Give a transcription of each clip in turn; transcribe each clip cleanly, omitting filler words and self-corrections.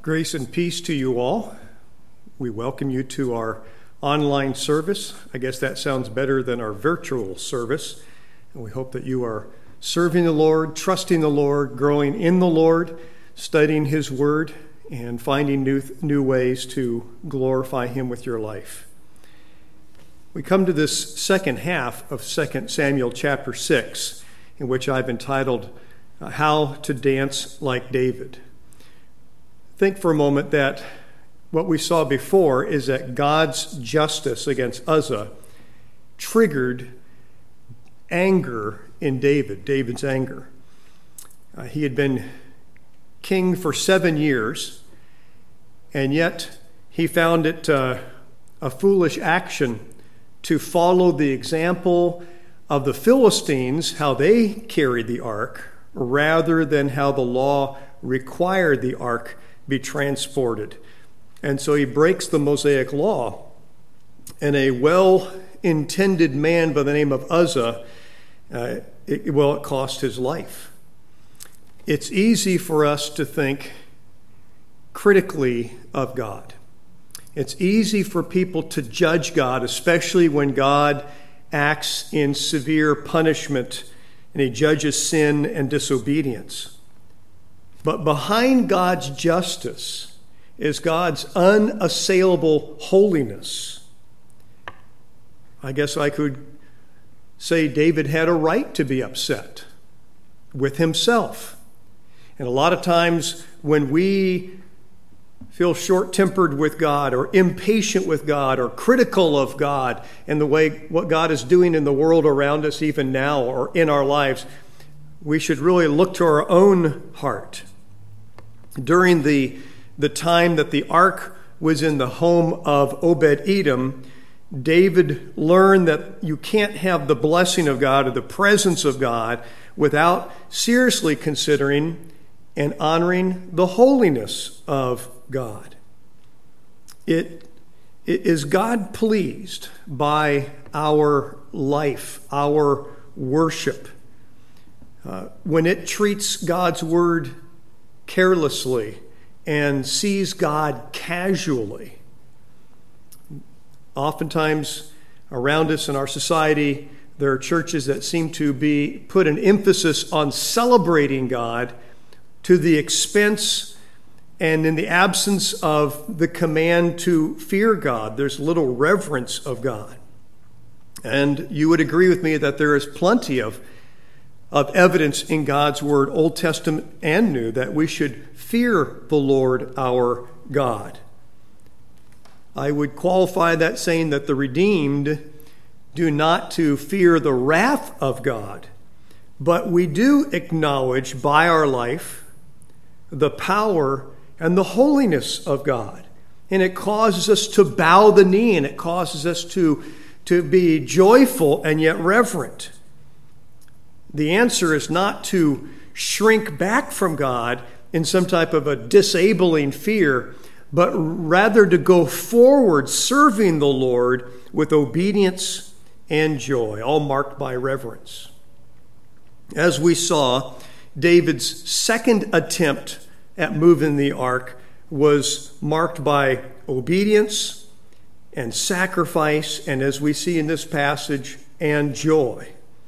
Grace and peace to you all. We welcome you to our online service. I guess that sounds better than our virtual service. And we hope that you are serving the Lord, trusting the Lord, growing in the Lord, studying His Word, and finding new ways to glorify Him with your life. We come to this second half of 2 Samuel chapter 6, in which I've entitled, How to Dance Like David. Think for a moment that what we saw before is that God's justice against Uzzah triggered anger in David's anger. He had been king for 7 years, and yet he found it a foolish action to follow the example of the Philistines, how they carried the ark, rather than how the law required the ark be transported. And so he breaks the Mosaic law, and a well-intended man by the name of Uzzah, it cost his life. It's easy for us to think critically of God. It's easy for people to judge God, especially when God acts in severe punishment and He judges sin and disobedience. But behind God's justice is God's unassailable holiness. I guess I could say David had a right to be upset with himself. And a lot of times when we feel short-tempered with God or impatient with God or critical of God and the way what God is doing in the world around us even now or in our lives, we should really look to our own heart. During the time that the ark was in the home of Obed-Edom, David learned that you can't have the blessing of God or the presence of God without seriously considering and honoring the holiness of God. Is God pleased by our life, our worship, when it treats God's word carelessly and sees God casually? Oftentimes around us in our society, there are churches that seem to put an emphasis on celebrating God to the expense and in the absence of the command to fear God. There's little reverence of God. And you would agree with me that there is plenty of evidence in God's Word, Old Testament and New, that we should fear the Lord our God. I would qualify that saying that the redeemed do not to fear the wrath of God, but we do acknowledge by our life the power and the holiness of God. And it causes us to bow the knee, and it causes us to be joyful and yet reverent. The answer is not to shrink back from God in some type of a disabling fear, but rather to go forward serving the Lord with obedience and joy, all marked by reverence. As we saw, David's second attempt at moving the ark was marked by obedience and sacrifice, and as we see in this passage, and joy.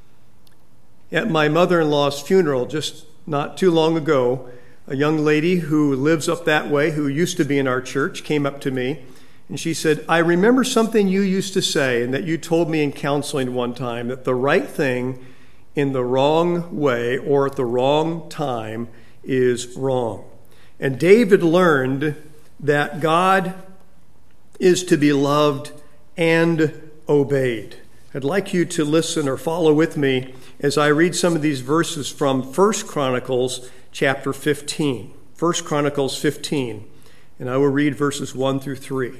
At my mother-in-law's funeral just not too long ago, a young lady who lives up that way, who used to be in our church, came up to me, and she said, "I remember something you used to say and that you told me in counseling one time, that the right thing in the wrong way or at the wrong time is wrong." And David learned that God is to be loved and obeyed. I'd like you to listen or follow with me as I read some of these verses from 1 Chronicles chapter 15. 1 Chronicles 15, and I will read verses 1 through 3.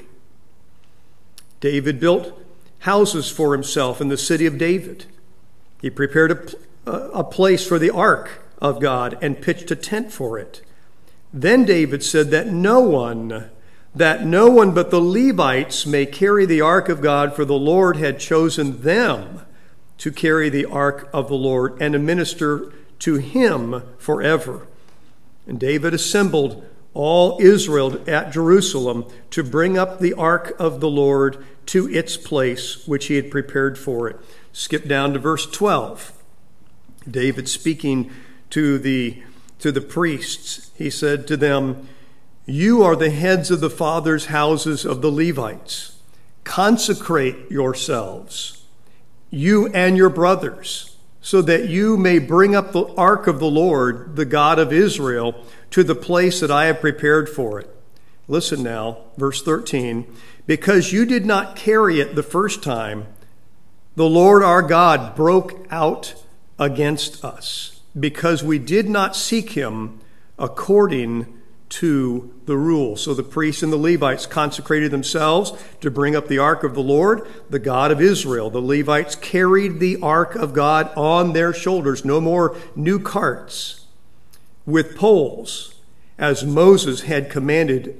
David built houses for himself in the city of David. He prepared a place for the ark of God and pitched a tent for it. Then David said that no one but the Levites may carry the ark of God, for the Lord had chosen them to carry the ark of the Lord and to minister to him forever. And David assembled all Israel at Jerusalem, to bring up the ark of the Lord to its place which he had prepared for it. Skip down to verse 12. David speaking to the priests, he said to them, "You are the heads of the fathers' houses of the Levites. Consecrate yourselves, you and your brothers, so that you may bring up the ark of the Lord, the God of Israel, to the place that I have prepared for it." Listen now, verse 13. "Because you did not carry it the first time, the Lord our God broke out against us, because we did not seek him according to the rule." So the priests and the Levites consecrated themselves to bring up the ark of the Lord, the God of Israel. The Levites carried the ark of God on their shoulders, no more new carts, with poles, as Moses had commanded,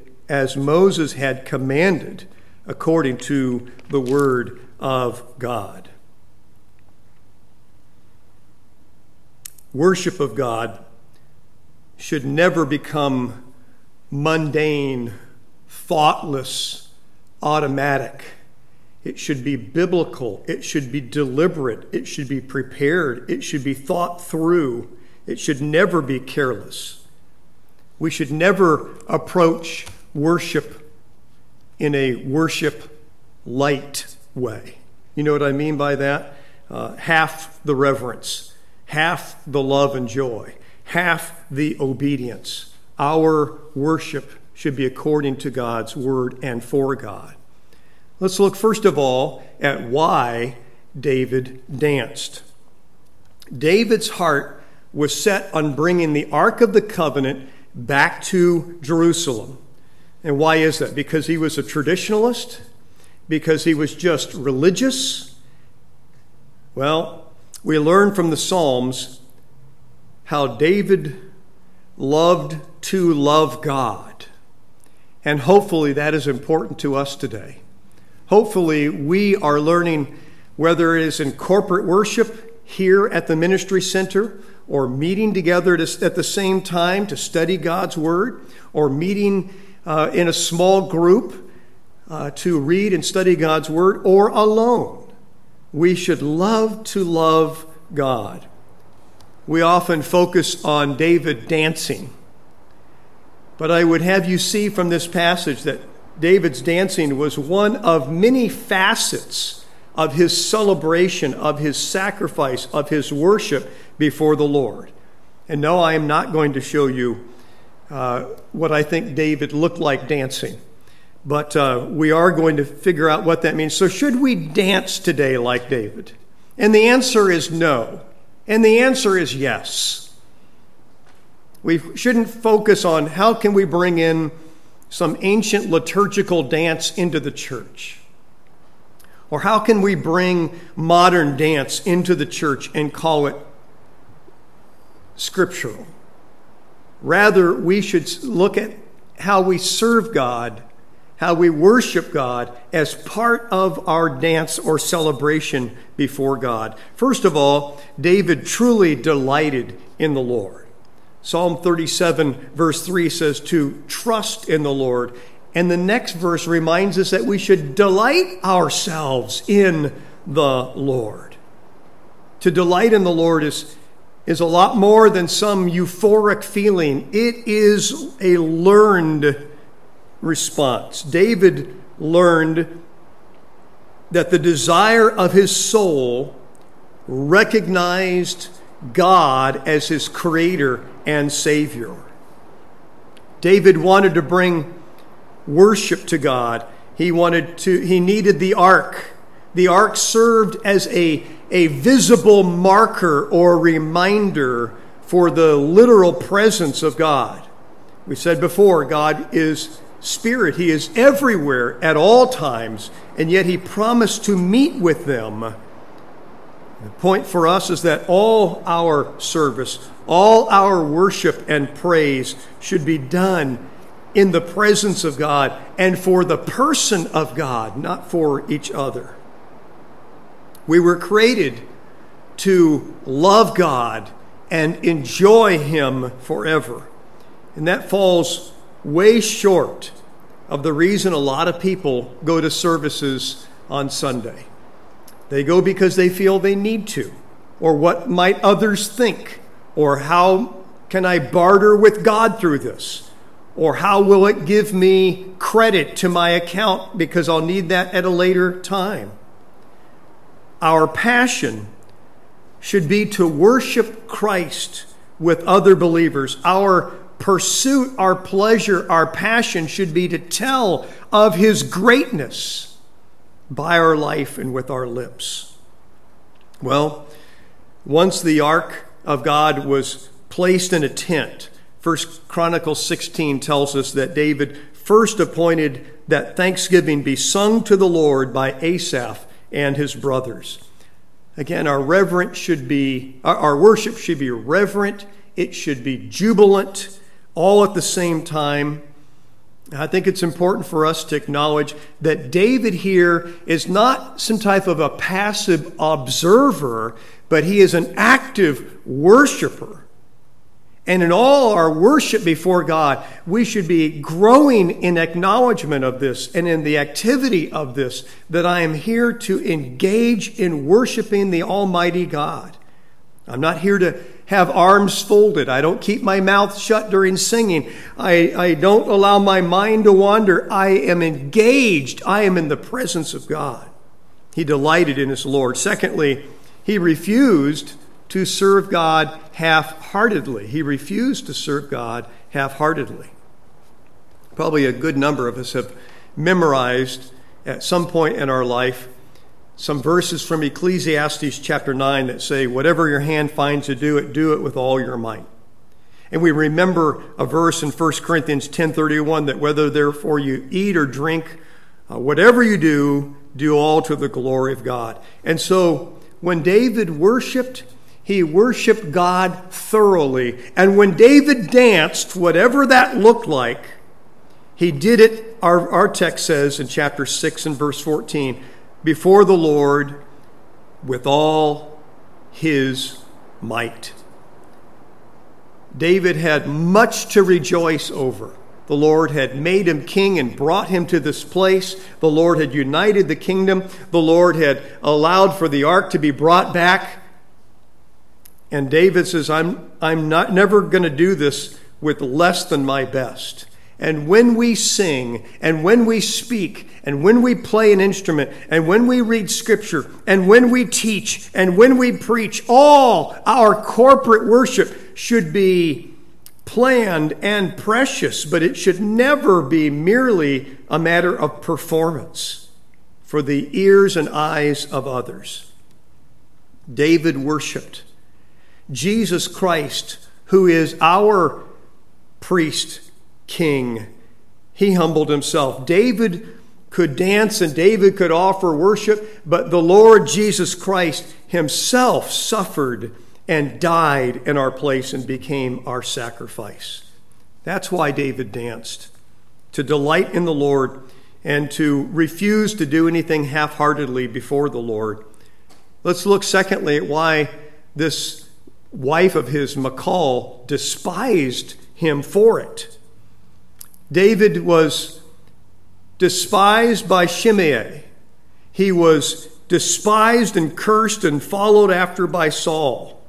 according to the word of God. Worship of God should never become mundane, thoughtless, automatic. It should be biblical. It should be deliberate. It should be prepared. It should be thought through. It should never be careless. We should never approach worship in a worship light way. You know what I mean by that? Half the reverence, half the love and joy, half the obedience. Our worship should be according to God's word and for God. Let's look first of all at why David danced. David's heart was set on bringing the Ark of the Covenant back to Jerusalem. And why is that? Because he was a traditionalist? Because he was just religious? Well, we learn from the Psalms how David loved to love God. And hopefully that is important to us today. Hopefully we are learning, whether it is in corporate worship here at the ministry center, or meeting together at the same time to study God's word, or meeting in a small group to read and study God's word, or alone. We should love to love God. We often focus on David dancing. But I would have you see from this passage that David's dancing was one of many facets of his celebration, of his sacrifice, of his worship before the Lord. And no, I am not going to show you what I think David looked like dancing. But we are going to figure out what that means. So should we dance today like David? And the answer is no. And the answer is yes. We shouldn't focus on how can we bring in some ancient liturgical dance into the church. Or how can we bring modern dance into the church and call it scriptural? Rather, we should look at how we serve God, how we worship God as part of our dance or celebration before God. First of all, David truly delighted in the Lord. Psalm 37 verse 3 says to trust in the Lord. And the next verse reminds us that we should delight ourselves in the Lord. To delight in the Lord is a lot more than some euphoric feeling. It is a learned response. David learned that the desire of his soul recognized God as his creator and savior. David wanted to bring worship to God. He needed the ark. The ark served as a visible marker or reminder for the literal presence of God. We said before, God is Spirit. He is everywhere at all times, and yet he promised to meet with them. The point for us is that all our service, all our worship and praise should be done in the presence of God and for the person of God, not for each other. We were created to love God and enjoy him forever. And that falls way short of the reason a lot of people go to services on Sunday. They go because they feel they need to, or what might others think, or how can I barter with God through this, or how will it give me credit to my account because I'll need that at a later time. Our passion should be to worship Christ with other believers. Our pursuit, our pleasure, our passion should be to tell of his greatness by our life and with our lips. Well, once the ark of God was placed in a tent, 1 Chronicles 16 tells us that David first appointed that thanksgiving be sung to the Lord by Asaph and his brothers. Again, our worship should be reverent, it should be jubilant, all at the same time. I think it's important for us to acknowledge that David here is not some type of a passive observer, but he is an active worshiper. And in all our worship before God, we should be growing in acknowledgement of this and in the activity of this, that I am here to engage in worshiping the Almighty God. I'm not here to have arms folded. I don't keep my mouth shut during singing. I don't allow my mind to wander. I am engaged. I am in the presence of God. He delighted in his Lord. Secondly, he refused to serve God half-heartedly. He refused to serve God half-heartedly. Probably a good number of us have memorized at some point in our life some verses from Ecclesiastes chapter 9 that say, whatever your hand finds to do it with all your might. And we remember a verse in 1 Corinthians 10:31 that whether therefore you eat or drink, whatever you do all to the glory of God. And so when David worshiped, he worshiped God thoroughly. And when David danced, whatever that looked like, he did it, our text says in chapter 6 and verse 14, before the Lord with all his might. David had much to rejoice over. The Lord had made him king and brought him to this place. The Lord had united the kingdom. The Lord had allowed for the ark to be brought back. And David says, I'm never going to do this with less than my best. And when we sing, and when we speak, and when we play an instrument, and when we read Scripture, and when we teach, and when we preach, all our corporate worship should be planned and precious, but it should never be merely a matter of performance for the ears and eyes of others. David worshiped Jesus Christ, who is our priest king. He humbled himself. David could dance and David could offer worship, but the Lord Jesus Christ himself suffered and died in our place and became our sacrifice. That's why David danced, to delight in the Lord and to refuse to do anything half-heartedly before the Lord. Let's look secondly at why this wife of his, Michal, despised him for it. David was despised by Shimei. He was despised and cursed and followed after by Saul.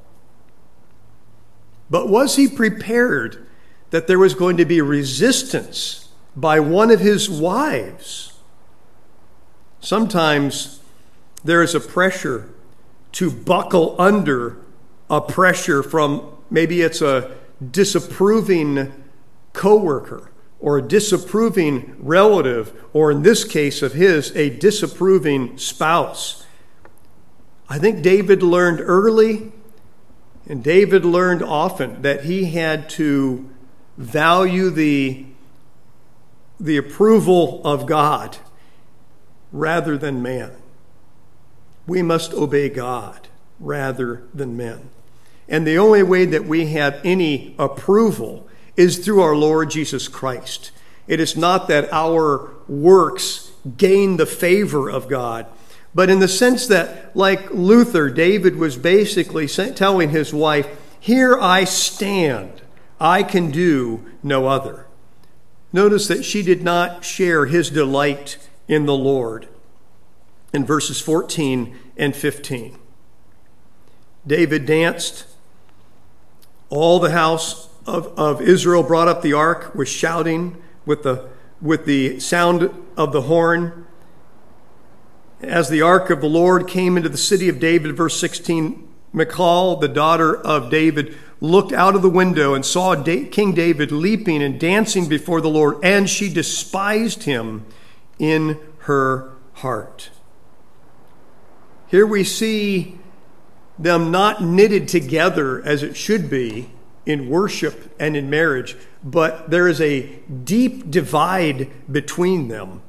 But was he prepared that there was going to be resistance by one of his wives? Sometimes there is a pressure to buckle under a pressure from, maybe it's a disapproving coworker or a disapproving relative, or in this case of his, a disapproving spouse. I think David learned early, and David learned often, that he had to value the approval of God rather than man. We must obey God rather than men. And the only way that we have any approval is through our Lord Jesus Christ. It is not that our works gain the favor of God, but in the sense that, like Luther, David was basically telling his wife, here I stand, I can do no other. Notice that she did not share his delight in the Lord in verses 14 and 15. David danced. All the house of Israel brought up the ark, was shouting with the sound of the horn. As the ark of the Lord came into the city of David, verse 16, Michal, the daughter of David, looked out of the window and saw King David leaping and dancing before the Lord, and she despised him in her heart. Here we see them not knitted together as it should be in worship and in marriage, but there is a deep divide between them.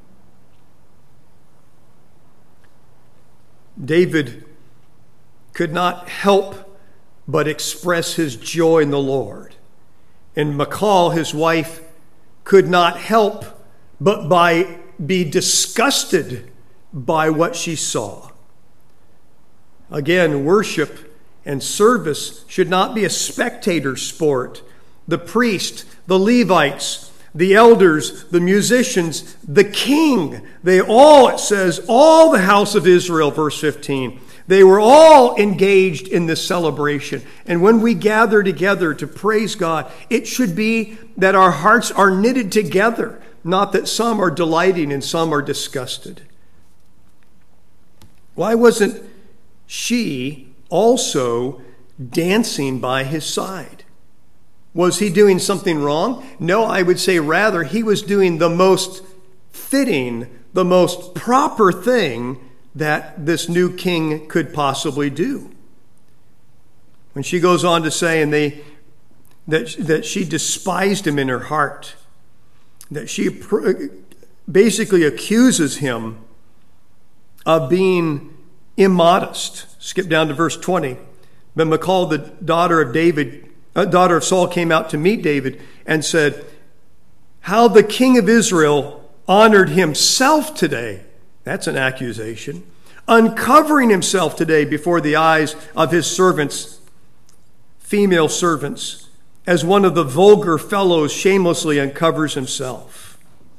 David could not help but express his joy in the Lord. And Michal, his wife, could not help but be disgusted by what she saw. Again, worship and service should not be a spectator sport. The priest, the Levites, the elders, the musicians, the king, they all, it says, all the house of Israel, verse 15, they were all engaged in this celebration. And when we gather together to praise God, it should be that our hearts are knitted together, not that some are delighting and some are disgusted. Why wasn't she also dancing by his side? Was he doing something wrong? No, I would say rather he was doing the most fitting, the most proper thing that this new king could possibly do. When she goes on to say, that she despised him in her heart, that she basically accuses him of being immodest. Skip down to verse 20. But Michal, the daughter of Saul, came out to meet David and said, "How the king of Israel honored himself today." That's an accusation. "Uncovering himself today before the eyes of his servants, female servants, as one of the vulgar fellows shamelessly uncovers himself."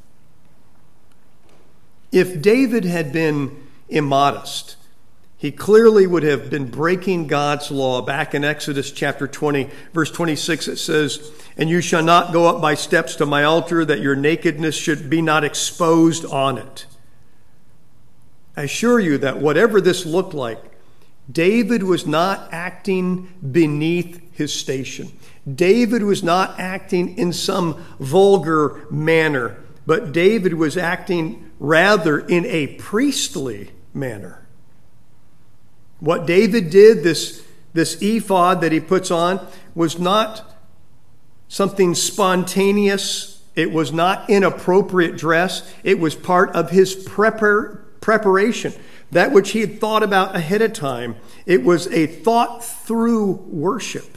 If David had been immodest, he clearly would have been breaking God's law. Back in Exodus chapter 20, verse 26, it says, "And you shall not go up by steps to my altar, that your nakedness should be not exposed on it." I assure you that whatever this looked like, David was not acting beneath his station. David was not acting in some vulgar manner, but David was acting rather in a priestly manner. What David did, this ephod that he puts on, was not something spontaneous. It was not inappropriate dress. It was part of his preparation, that which he had thought about ahead of time. It was a thought-through worship.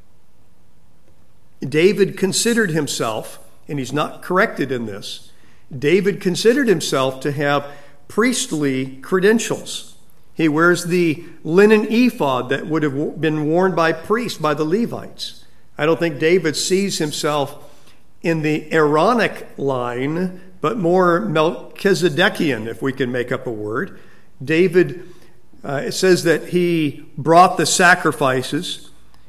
David considered himself, and he's not corrected in this, David considered himself to have priestly credentials. He wears the linen ephod that would have been worn by priests, by the Levites. I don't think David sees himself in the Aaronic line, but more Melchizedekian, if we can make up a word. David, it says that he brought the sacrifices.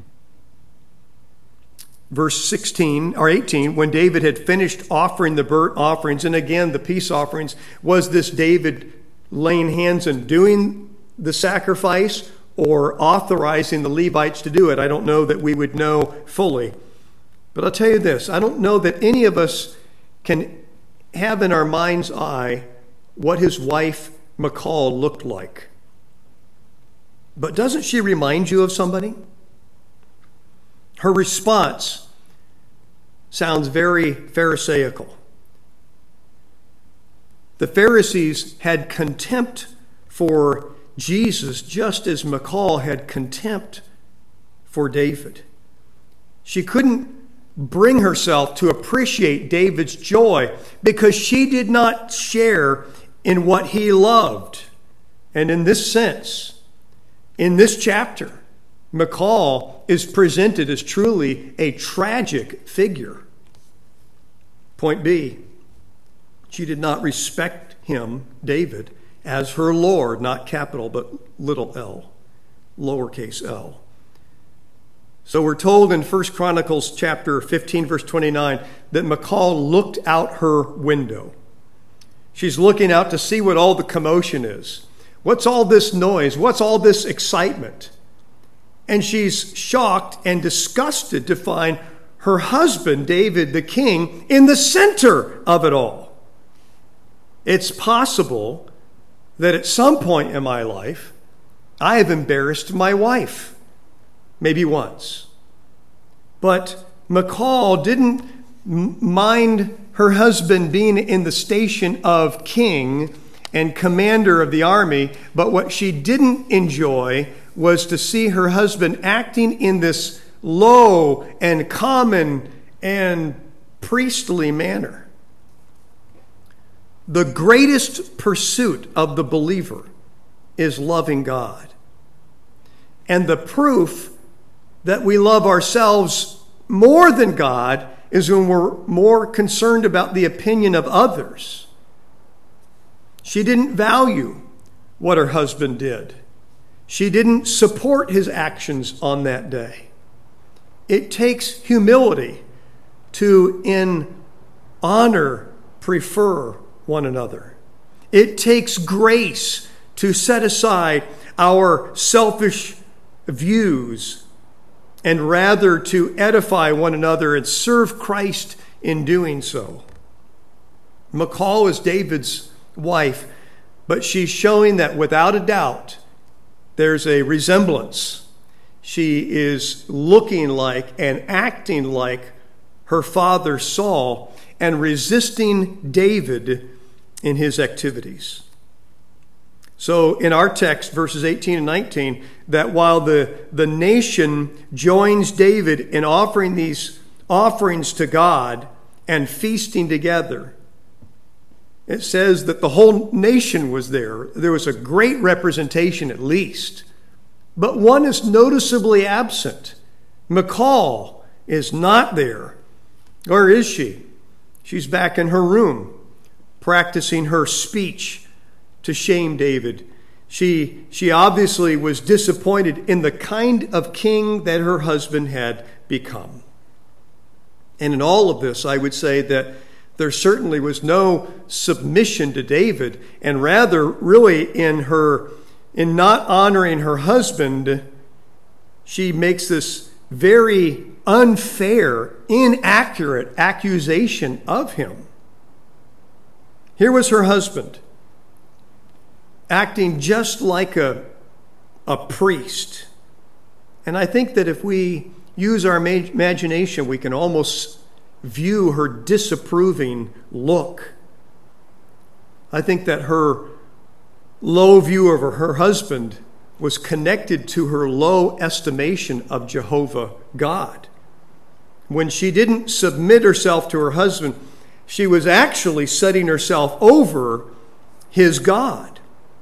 Verse 16 or 18, when David had finished offering the burnt offerings, and again the peace offerings, was this David laying hands and doing the sacrifice or authorizing the Levites to do it? I don't know that we would know fully. But I'll tell you this, I don't know that any of us can have in our mind's eye what his wife Michal looked like. But doesn't she remind you of somebody? Her response sounds very Pharisaical. The Pharisees had contempt for Jesus just as Michal had contempt for David. She couldn't bring herself to appreciate David's joy because she did not share in what he loved. And in this sense, in this chapter, Michal is presented as truly a tragic figure. Point B, she did not respect him, David, as her Lord, not capital, but little l, lowercase l. So we're told in 1 Chronicles chapter 15, verse 29, that Michal looked out her window. She's looking out to see what all the commotion is. What's all this noise? What's all this excitement? And she's shocked and disgusted to find her husband, David the king, in the center of it all. It's possible that at some point in my life, I have embarrassed my wife, maybe once. But Michal didn't mind her husband being in the station of king and commander of the army, but what she didn't enjoy was to see her husband acting in this low and common and priestly manner. The greatest pursuit of the believer is loving God. And the proof that we love ourselves more than God is when we're more concerned about the opinion of others. She didn't value what her husband did. She didn't support his actions on that day. It takes humility to, in honor, prefer one another. It takes grace to set aside our selfish views and rather to edify one another and serve Christ in doing so. Michal is David's wife, but she's showing that without a doubt there's a resemblance. She is looking like and acting like her father Saul and resisting David in his activities. So in our text, verses 18 and 19, that while the nation joins David in offering these offerings to God and feasting together, it says that the whole nation was there. There was a great representation at least. But one is noticeably absent. Michal is not there. Where is she? She's back in her room, practicing her speech to shame David. She obviously was disappointed in the kind of king that her husband had become. And in all of this, I would say that there certainly was no submission to David, and rather, really, in not honoring her husband, she makes this very unfair, inaccurate accusation of him. Here was her husband, acting just like a priest. And I think that if we use our imagination, we can almost view her disapproving look. I think that her low view of her husband was connected to her low estimation of Jehovah God. When she didn't submit herself to her husband, she was actually setting herself over his God.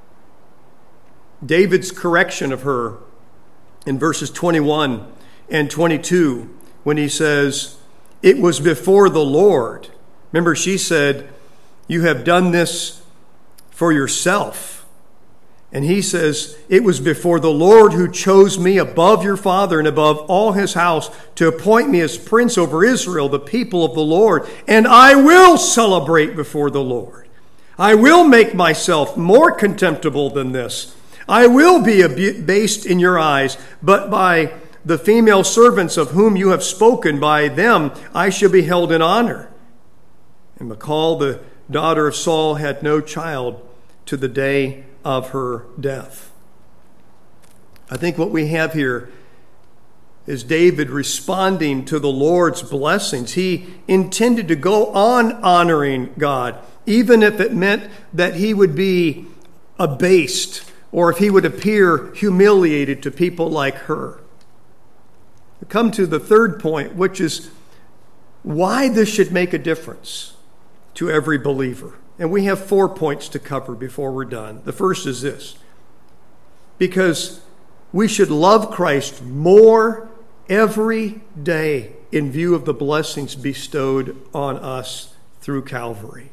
David's correction of her in verses 21 and 22, when he says, "It was before the Lord." Remember, she said, "You have done this for yourself." And he says, "It was before the Lord who chose me above your father and above all his house to appoint me as prince over Israel, the people of the Lord. And I will celebrate before the Lord. I will make myself more contemptible than this. I will be abased in your eyes, but by the female servants of whom you have spoken, by them I shall be held in honor." And Michal, the daughter of Saul, had no child to the day of her death. I think what we have here is David responding to the Lord's blessings. He intended to go on honoring God, even if it meant that he would be abased or if he would appear humiliated to people like her. We come to the third point, which is why this should make a difference to every believer. And we have 4 points to cover before we're done. The first is this: because we should love Christ more every day in view of the blessings bestowed on us through Calvary.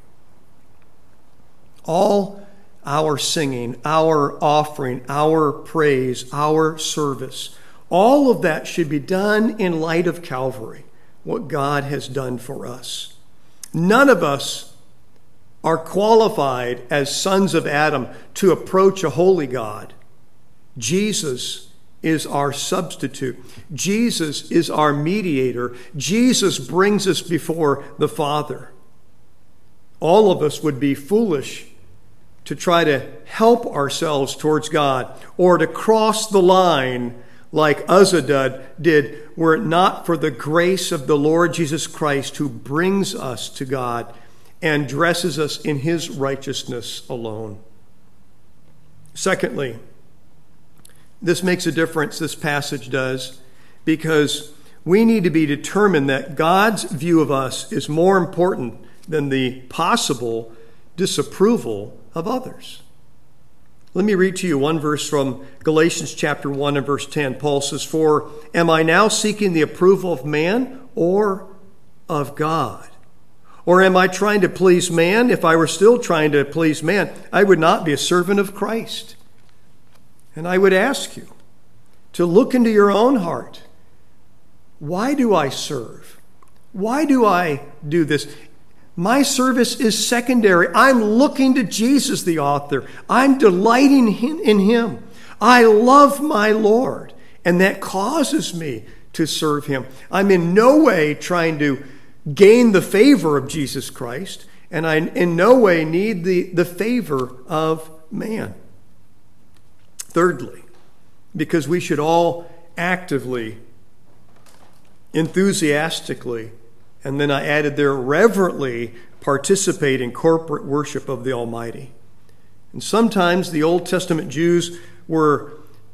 All our singing, our offering, our praise, our service, all of that should be done in light of Calvary, what God has done for us. None of us are qualified as sons of Adam to approach a holy God. Jesus is our substitute. Jesus is our mediator. Jesus brings us before the Father. All of us would be foolish to try to help ourselves towards God or to cross the line like Uzzah did, were it not for the grace of the Lord Jesus Christ, who brings us to God and dresses us in his righteousness alone. Secondly, this makes a difference, this passage does, because we need to be determined that God's view of us is more important than the possible disapproval of others. Let me read to you one verse from Galatians chapter 1 and verse 10. Paul says, "For am I now seeking the approval of man or of God? Or am I trying to please man? If I were still trying to please man, I would not be a servant of Christ." And I would ask you to look into your own heart. Why do I serve? Why do I do this? My service is secondary. I'm looking to Jesus, the author. I'm delighting in him. I love my Lord, and that causes me to serve him. I'm in no way trying to gain the favor of Jesus Christ, and I in no way need the favor of man. Thirdly, because we should all actively, enthusiastically, and then I added there, reverently participate in corporate worship of the Almighty. And sometimes the Old Testament Jews were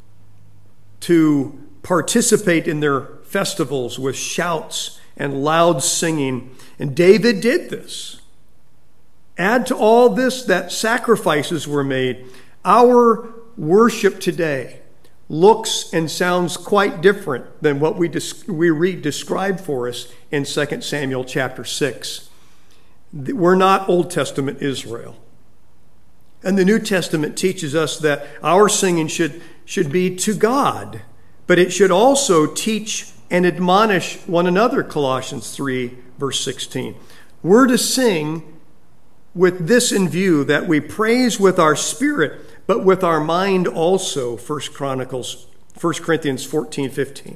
to participate in their festivals with shouts and loud singing. And David did this. Add to all this that sacrifices were made. Our worship today looks and sounds quite different than what we read described for us in 2 Samuel chapter 6. We're not Old Testament Israel. And the New Testament teaches us that our singing should be to God, but it should also teach and admonish one another, Colossians 3, verse 16. We're to sing with this in view, that we praise with our spirit, but with our mind also, 1 Corinthians 14, 15.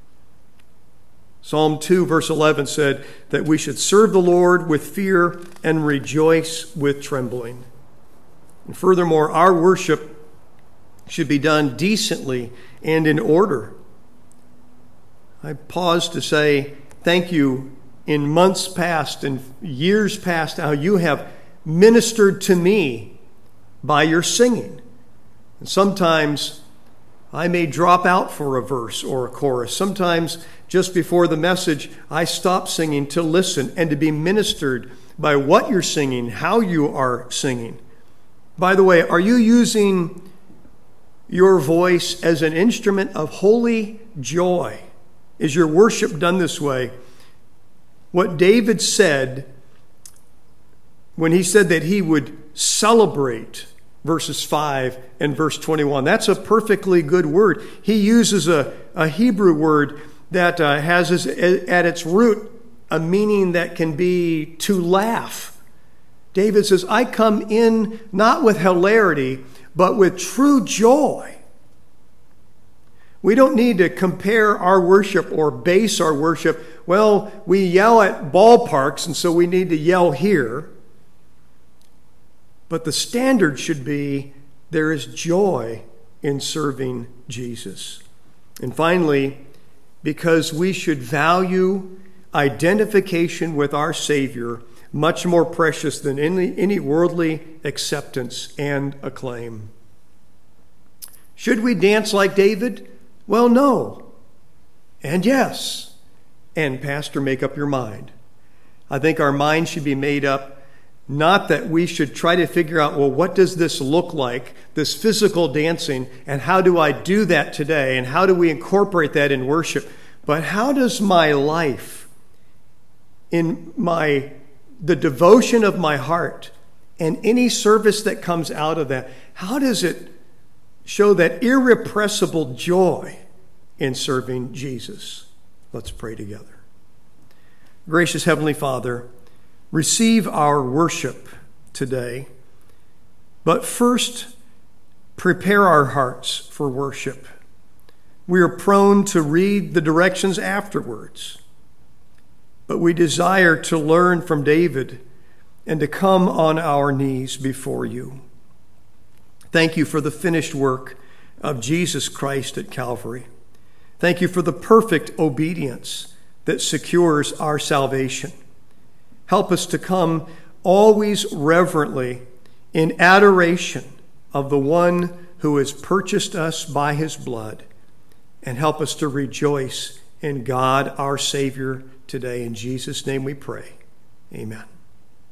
Psalm 2, verse 11 said that we should serve the Lord with fear and rejoice with trembling. And furthermore, our worship should be done decently and in order. I pause to say thank you in months past and years past how you have ministered to me by your singing. And sometimes I may drop out for a verse or a chorus. Sometimes just before the message, I stop singing to listen and to be ministered by what you're singing, how you are singing. By the way, are you using your voice as an instrument of holy joy? Is your worship done this way? What David said when he said that he would celebrate, verses 5 and verse 21, that's a perfectly good word. He uses a Hebrew word that has at its root a meaning that can be to laugh. David says, I come in not with hilarity, but with true joy. We don't need to compare our worship or base our worship. Well, we yell at ballparks, and so we need to yell here. But the standard should be there is joy in serving Jesus. And finally, because we should value identification with our Savior much more precious than any worldly acceptance and acclaim. Should we dance like David? Well, no. And yes. And Pastor, make up your mind. I think our mind should be made up, not that we should try to figure out, well, what does this look like, this physical dancing, and how do I do that today, and how do we incorporate that in worship? But how does my life, in my the devotion of my heart and any service that comes out of that, how does it show that irrepressible joy in serving Jesus? Let's pray together. Gracious Heavenly Father, receive our worship today, but first prepare our hearts for worship. We are prone to read the directions afterwards, but we desire to learn from David and to come on our knees before you. Thank you for the finished work of Jesus Christ at Calvary. Thank you for the perfect obedience that secures our salvation. Help us to come always reverently in adoration of the one who has purchased us by his blood, and help us to rejoice in God our Savior today. In Jesus' name we pray. Amen.